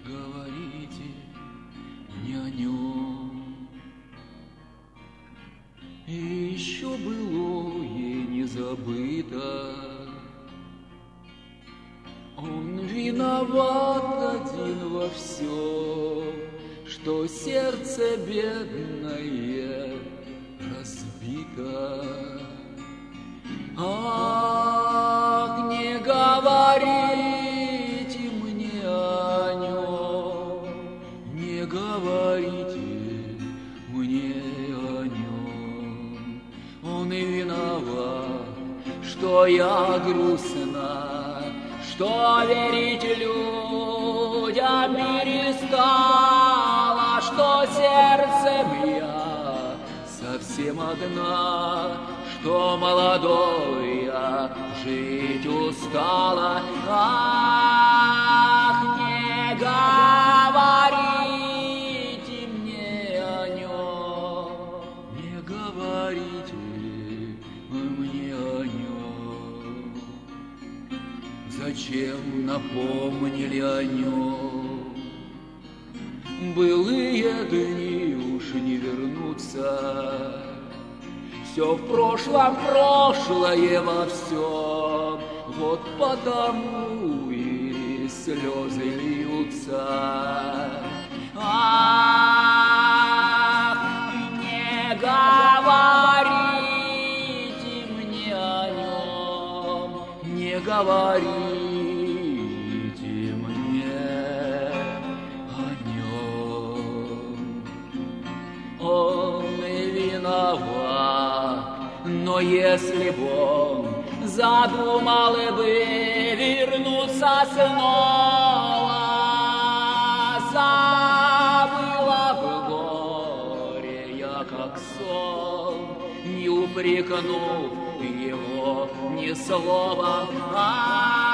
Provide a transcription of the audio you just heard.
говорите мне о нем. И еще былое не забыто. Он виноват один во всем, что сердце бедное разбито. Ах, не говорите мне о нем, не говорите мне о нем. Он и виноват, что я грустна, что верить людям перестала, что сердцем я совсем одна, что молодой я жить устала. Ах, не говорите мне о нем, не говорите мне о нем. Зачем напомнили о нем? Былые дни уж не вернутся. Все в прошлом, прошлое во всем, вот потому и слезы льются. Ах, не говорите мне о нем, не говорите мне о нем. Он и виноват, но если б он задумал бы вернуться снова, забыла бы горе я как сон, не упрекнув его ни словом.